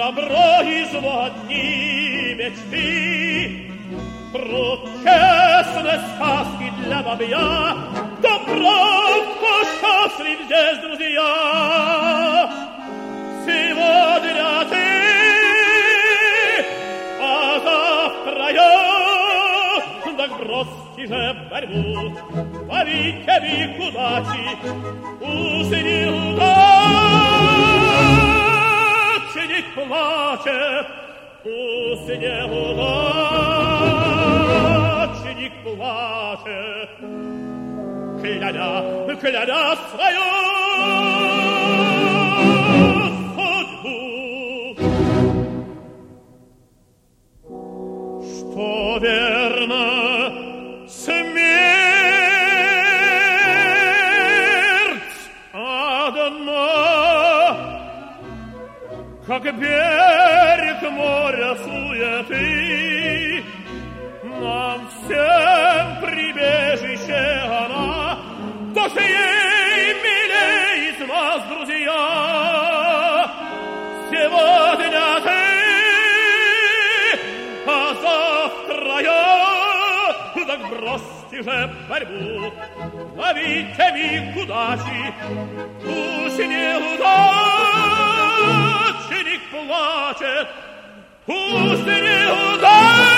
добро и зло одни мечты. Про честные сказки для бабья, кто прав, кто счастлив здесь, друзья. Сегодня ты, а завтра я, так бросьте же борьбу, ловите век удачи, усни удачник плачет, усни удачник плачет, кляня свою судьбу. Что верно, смерть одна, как берег моря суеты, нам всем прибежище она, кто же ей милей из вас, друзья. Сегодня ты, а завтра я, так бросьте же борьбу, ловите миг удачи, пусть неудачник плачет, пусть неудачник